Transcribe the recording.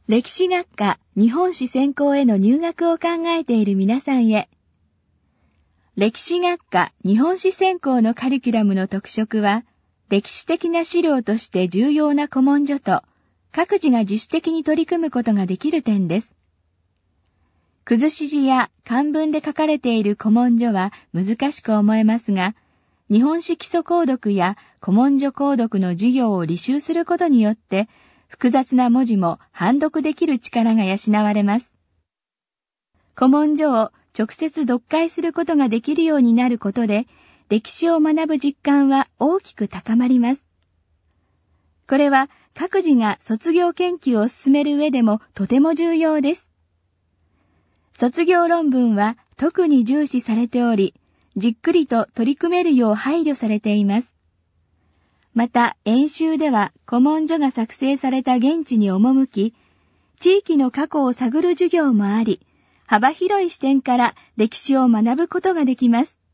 歴史学科日本史専攻への入学を考えている皆さんへ。歴史学科日本史専攻のカリキュラムの特色は、歴史的な資料として重要な古文書と、各自が自主的に取り組むことができる点です。崩し字や漢文で書かれている古文書は難しく思えますが、日本史基礎講読や古文書講読の授業を履修することによって、複雑な文字も判読できる力が養われます。古文書を直接読解することができるようになることで、歴史を学ぶ実感は大きく高まります。これは各自が卒業研究を進める上でもとても重要です。卒業論文は特に重視されており、じっくりと取り組めるよう配慮されています。また、演習では古文書が作成された現地に赴き、地域の過去を探る授業もあり、幅広い視点から歴史を学ぶことができます。